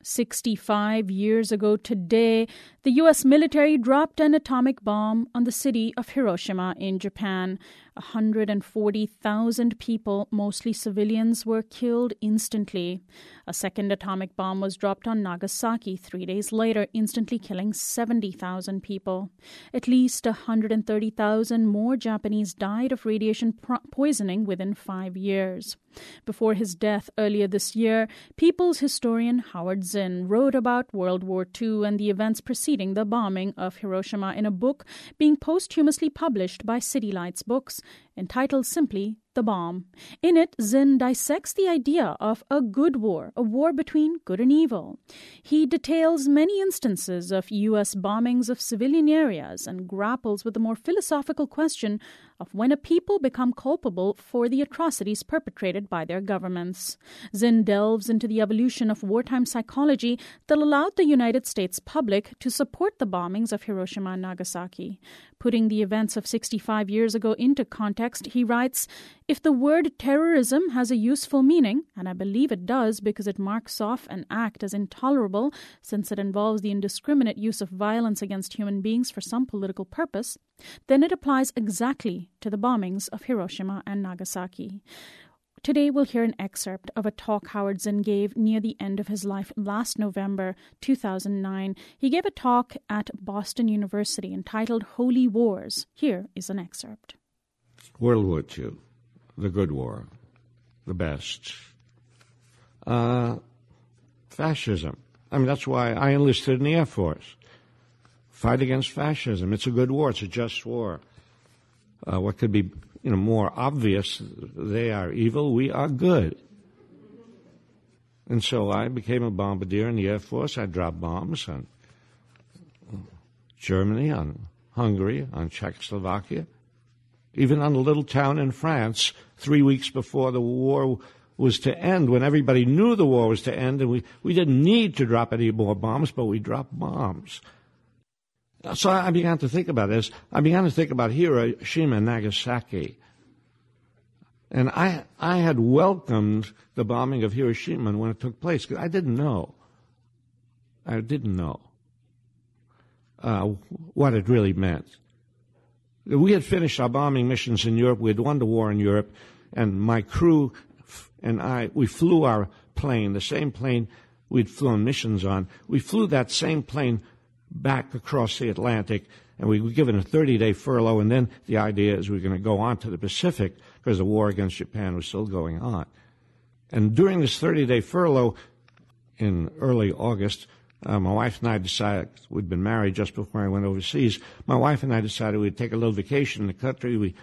65 years ago today, the U.S. military dropped an atomic bomb on the city of Hiroshima in Japan. 140,000 people, mostly civilians, were killed instantly. A second atomic bomb was dropped on Nagasaki 3 days later, instantly killing 70,000 people. At least 130,000 more Japanese died of radiation poisoning within 5 years. Before his death earlier this year, People's historian Howard Zinn wrote about World War II and the events preceding the bombing of Hiroshima in a book being posthumously published by City Lights Books, entitled simply The Bomb. In it, Zinn dissects the idea of a good war, a war between good and evil. He details many instances of U.S. bombings of civilian areas and grapples with the more philosophical question of when a people become culpable for the atrocities perpetrated by their governments. Zinn delves into the evolution of wartime psychology that allowed the United States public to support the bombings of Hiroshima and Nagasaki. Putting the events of 65 years ago into context, he writes, "If the word terrorism has a useful meaning, and I believe it does because it marks off an act as intolerable since it involves the indiscriminate use of violence against human beings for some political purpose, then it applies exactly to the bombings of Hiroshima and Nagasaki." Today we'll hear an excerpt of a talk Howard Zinn gave near the end of his life last November 2009. He gave a talk at Boston University entitled Holy Wars. Here is an excerpt. World War II, the good war, the best. Fascism. I mean, that's why I enlisted in the Air Force. Fight against fascism. It's a good war. It's a just war. What could be more obvious? They are evil. We are good. And so I became a bombardier in the Air Force. I dropped bombs on Germany, on Hungary, on Czechoslovakia, even on a little town in France 3 weeks before the war was to end, when everybody knew the war was to end, and we didn't need to drop any more bombs, but we dropped bombs. So I began to think about this. I began to think about Hiroshima and Nagasaki. And I had welcomed the bombing of Hiroshima when it took place, because I didn't know. What it really meant. We had finished our bombing missions in Europe. We had won the war in Europe. And my crew and we flew our plane, the same plane we'd flown missions on. We flew that same plane back across the Atlantic, and we were given a 30-day furlough, and then the idea is we're going to go on to the Pacific because the war against Japan was still going on. And during this 30-day furlough in early August, my wife and I decided, we'd been married just before I went overseas, my wife and I decided we'd take a little vacation in the country, we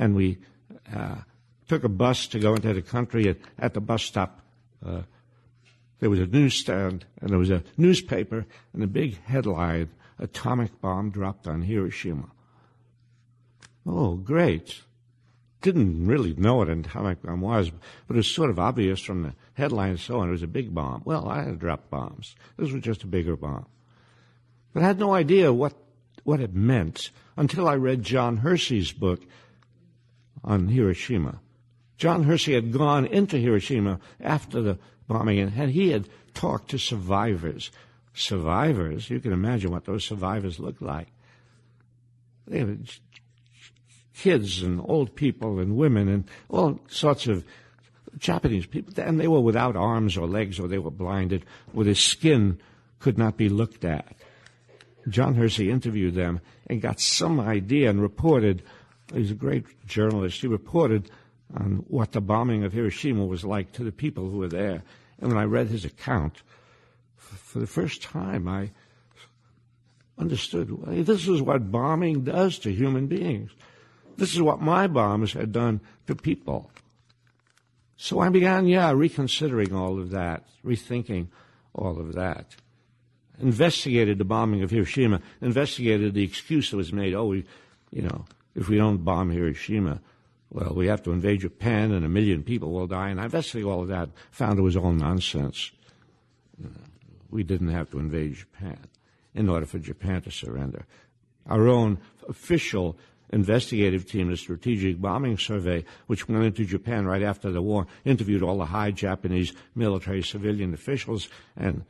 took a bus to go into the country. At the bus stop, there was a newsstand, and there was a newspaper, and a big headline, "Atomic Bomb Dropped on Hiroshima." Oh, great. Didn't really know what an atomic bomb was, but it was sort of obvious from the headline and so on. It was a big bomb. Well, I had dropped bombs. This was just a bigger bomb. But I had no idea what it meant until I read John Hersey's book on Hiroshima. John Hersey had gone into Hiroshima after the bombing, and he had talked to survivors. Survivors, you can imagine what those survivors looked like. They were kids and old people and women and all sorts of Japanese people, and they were without arms or legs, or they were blinded, or their skin could not be looked at. John Hersey interviewed them and got some idea and reported. He's a great journalist. He reported on what the bombing of Hiroshima was like to the people who were there. And when I read his account, for the first time, I understood, well, this is what bombing does to human beings. This is what my bombs had done to people. So I began, reconsidering all of that, rethinking all of that. Investigated the bombing of Hiroshima, investigated the excuse that was made, if we don't bomb Hiroshima, well, we have to invade Japan and 1 million people will die. And I investigated all of that, found it was all nonsense. We didn't have to invade Japan in order for Japan to surrender. Our own official investigative team, the Strategic Bombing Survey, which went into Japan right after the war, interviewed all the high Japanese military civilian officials, and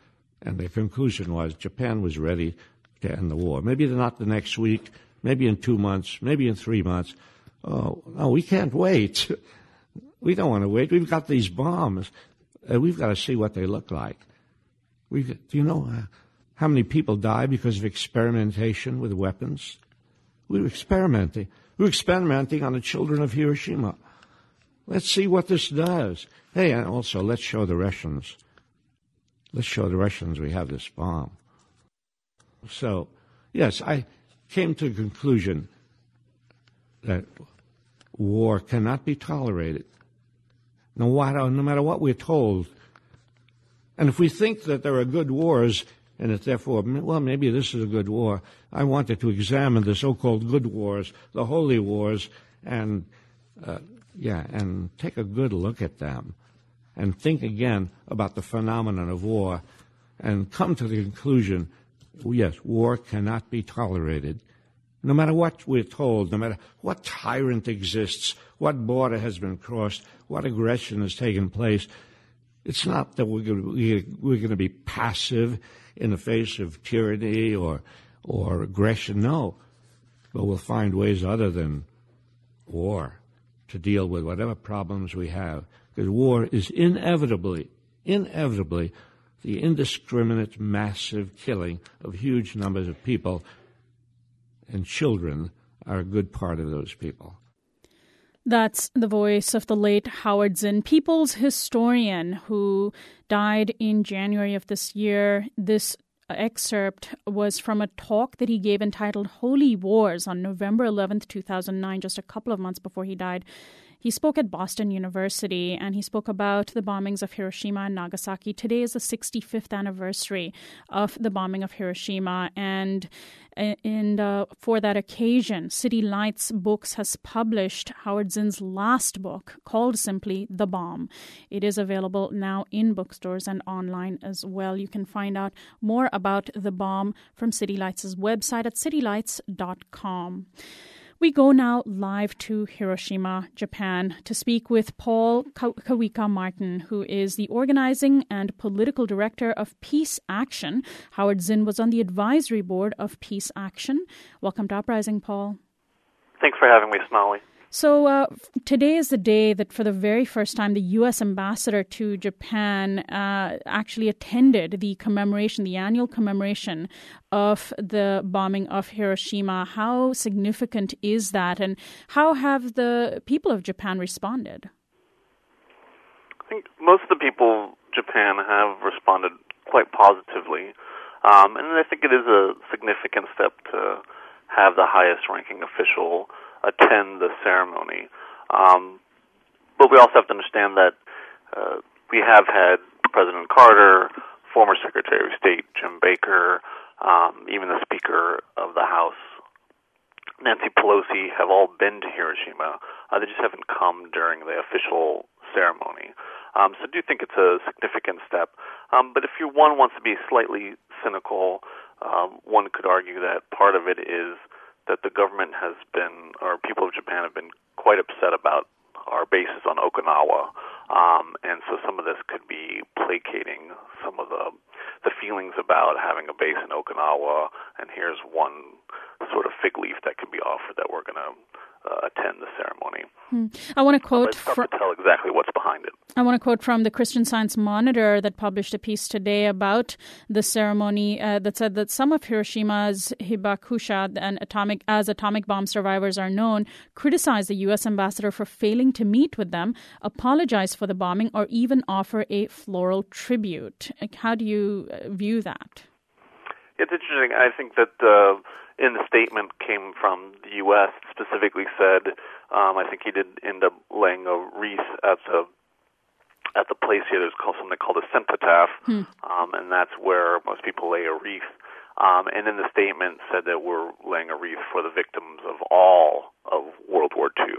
And the conclusion was Japan was ready to end the war. Maybe not the next week, maybe in 2 months, maybe in 3 months. Oh, no, we can't wait. We don't want to wait. We've got these bombs. We've got to see what they look like. Do you know how many people die because of experimentation with weapons? We were experimenting. We were experimenting on the children of Hiroshima. Let's see what this does. Hey, and also, let's show the Russians. Let's show the Russians we have this bomb. So, yes, I came to the conclusion that war cannot be tolerated, no matter what we're told. And if we think that there are good wars, and that therefore, well, maybe this is a good war, I wanted to examine the so-called good wars, the holy wars, and take a good look at them, and think again about the phenomenon of war, and come to the conclusion, yes, war cannot be tolerated. No matter what we're told, no matter what tyrant exists, what border has been crossed, what aggression has taken place, it's not that we're going to be passive in the face of tyranny or aggression. No, but we'll find ways other than war to deal with whatever problems we have. Because war is inevitably the indiscriminate, massive killing of huge numbers of people, and children are a good part of those people. That's the voice of the late Howard Zinn, people's historian who died in January of this year. This excerpt was from a talk that he gave entitled Holy Wars on November 11th, 2009, just a couple of months before he died. He spoke at Boston University, and he spoke about the bombings of Hiroshima and Nagasaki. Today is the 65th anniversary of the bombing of Hiroshima, and for that occasion, City Lights Books has published Howard Zinn's last book, called simply The Bomb. It is available now in bookstores and online as well. You can find out more about The Bomb from City Lights' website at citylights.com. We go now live to Hiroshima, Japan, to speak with Paul Kawika-Martin, who is the organizing and political director of Peace Action. Howard Zinn was on the advisory board of Peace Action. Welcome to Uprising, Paul. Thanks for having me, Sonali. So today is the day that for the very first time the U.S. ambassador to Japan actually attended the annual commemoration of the bombing of Hiroshima. How significant is that, and how have the people of Japan responded? I think most of the people of Japan have responded quite positively, and I think it is a significant step to have the highest-ranking official attend the ceremony. But we also have to understand that we have had President Carter, former Secretary of State Jim Baker, even the Speaker of the House, Nancy Pelosi, have all been to Hiroshima. They just haven't come during the official ceremony. So I do think it's a significant step. But if one wants to be slightly cynical, one could argue that part of it is that the government has been, or people of Japan have been quite upset about our bases on Okinawa. And so some of this could be placating some of the feelings about having a base in Okinawa, and here's one sort of fig leaf that can be offered that we're going to attend the ceremony. I want to quote it's tough to tell exactly what's behind it. I want to quote from the Christian Science Monitor that published a piece today about the ceremony that said that some of Hiroshima's hibakusha and atomic bomb survivors are known, criticized the U.S. ambassador for failing to meet with them, apologize for the bombing, or even offer a floral tribute. How do you view that? It's interesting. I think that in the statement came from the U.S. specifically said, I think he did end up laying a wreath at the place here. There's something called a cenotaph, and that's where most people lay a wreath. And in the statement said that we're laying a wreath for the victims of all of World War II.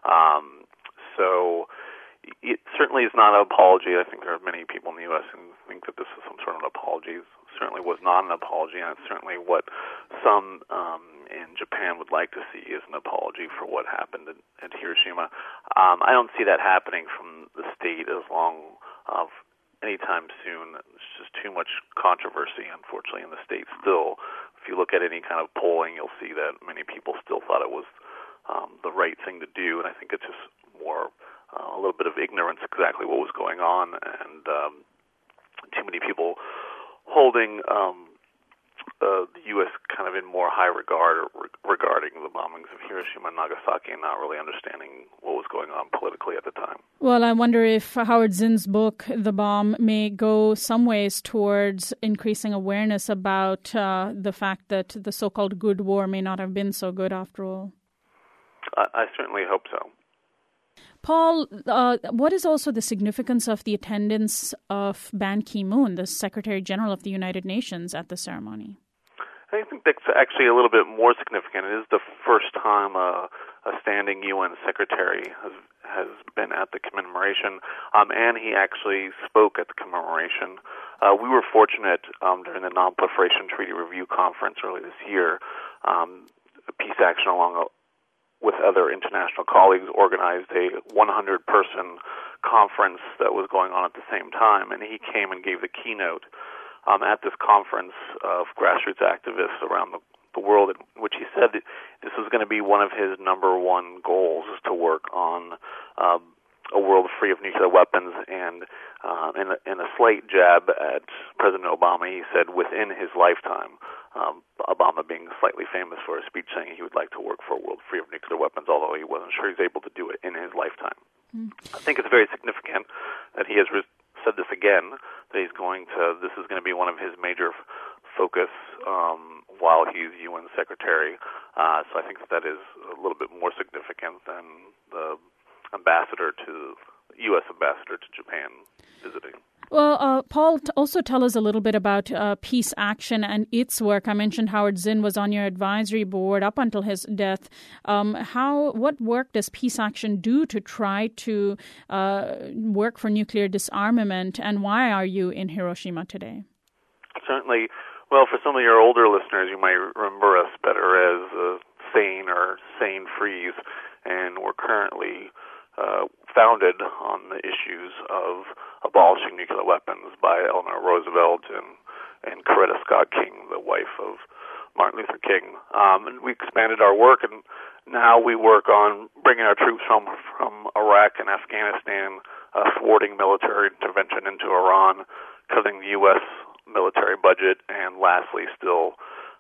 So it certainly is not an apology. I think there are many people in the U.S. who think that this is some sort of an apology. It certainly was not an apology, and it's certainly what some in Japan would like to see is an apology for what happened at Hiroshima. I don't see that happening from the state as long anytime soon. There's just too much controversy, unfortunately, in the state still. If you look at any kind of polling, you'll see that many people still thought it was the right thing to do, and I think it's just more a little bit of ignorance exactly what was going on, and too many people holding the U.S. kind of in more high regard regarding the bombings of Hiroshima and Nagasaki and not really understanding what was going on politically at the time. Well, I wonder if Howard Zinn's book, The Bomb, may go some ways towards increasing awareness about the fact that the so-called good war may not have been so good after all. I certainly hope so. Paul, what is also the significance of the attendance of Ban Ki-moon, the Secretary General of the United Nations, at the ceremony? I think that's actually a little bit more significant. It is the first time a standing UN secretary has been at the commemoration, and he actually spoke at the commemoration. We were fortunate during the Non-Proliferation Treaty Review Conference early this year. Peace Action, along with other international colleagues, organized a 100-person conference that was going on at the same time, and he came and gave the keynote at this conference of grassroots activists around the world, in which he said that this was going to be one of his number one goals, is to work on a world free of nuclear weapons. And in a slight jab at President Obama, he said within his lifetime, Obama being slightly famous for a speech saying he would like to work for a world free of nuclear weapons, although he wasn't sure he's able to do it in his lifetime. I think it's very significant that he has said this again, that this is going to be one of his major focus while he's UN Secretary. So I think that is a little bit more significant than the U.S. ambassador to Japan visiting. Well, Paul, also tell us a little bit about Peace Action and its work. I mentioned Howard Zinn was on your advisory board up until his death. What work does Peace Action do to try to work for nuclear disarmament, and why are you in Hiroshima today? Certainly. Well, for some of your older listeners, you might remember us better as SANE or SANE Freeze, and we're currently founded on the issues of abolishing nuclear weapons by Eleanor Roosevelt and Coretta Scott King, the wife of Martin Luther King. And we expanded our work, and now we work on bringing our troops from Iraq and Afghanistan, thwarting military intervention into Iran, cutting the U.S. military budget, and lastly, still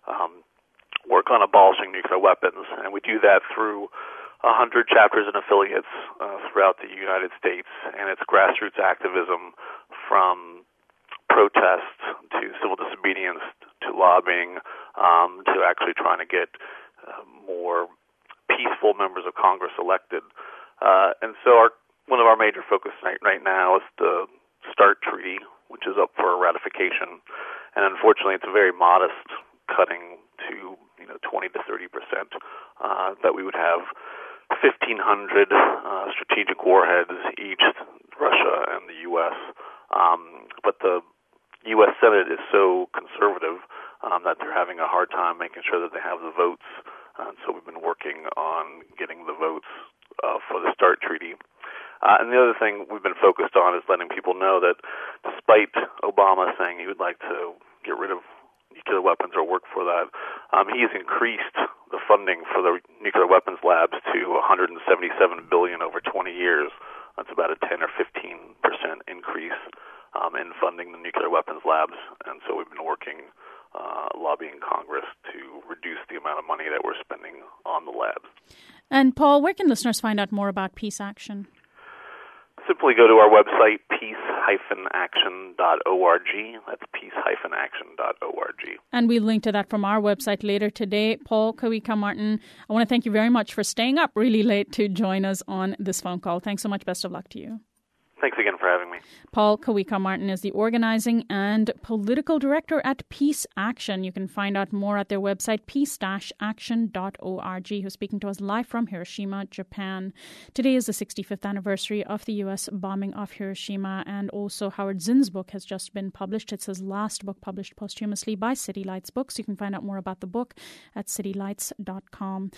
work on abolishing nuclear weapons. And we do that through 100 chapters and affiliates throughout the United States, and it's grassroots activism from protest to civil disobedience to lobbying to actually trying to get more peaceful members of Congress elected. And so one of our major focus right now is the START Treaty, which is up for ratification, and unfortunately it's a very modest cutting to 20 to 30%, that we would have 1,500 strategic warheads, each Russia and the U.S. But the U.S. Senate is so conservative that they're having a hard time making sure that they have the votes. So we've been working on getting the votes for the START Treaty. And the other thing we've been focused on is letting people know that despite Obama saying he would like to get rid of nuclear weapons or work for that, he's increased the funding for the nuclear weapons labs to $177 billion over 20 years. That's about a 10 or 15% increase in funding the nuclear weapons labs. And so we've been working, lobbying Congress to reduce the amount of money that we're spending on the labs. And Paul, where can listeners find out more about Peace Action? Simply go to our website, peace-action.org. That's peace-action.org. And we link to that from our website later today. Paul Kawika-Martin, I want to thank you very much for staying up really late to join us on this phone call. Thanks so much. Best of luck to you. Thanks again for having me. Paul Kawika-Martin is the organizing and political director at Peace Action. You can find out more at their website, peace-action.org, who's speaking to us live from Hiroshima, Japan. Today is the 65th anniversary of the U.S. bombing of Hiroshima, and also Howard Zinn's book has just been published. It's his last book published posthumously by City Lights Books. You can find out more about the book at citylights.com.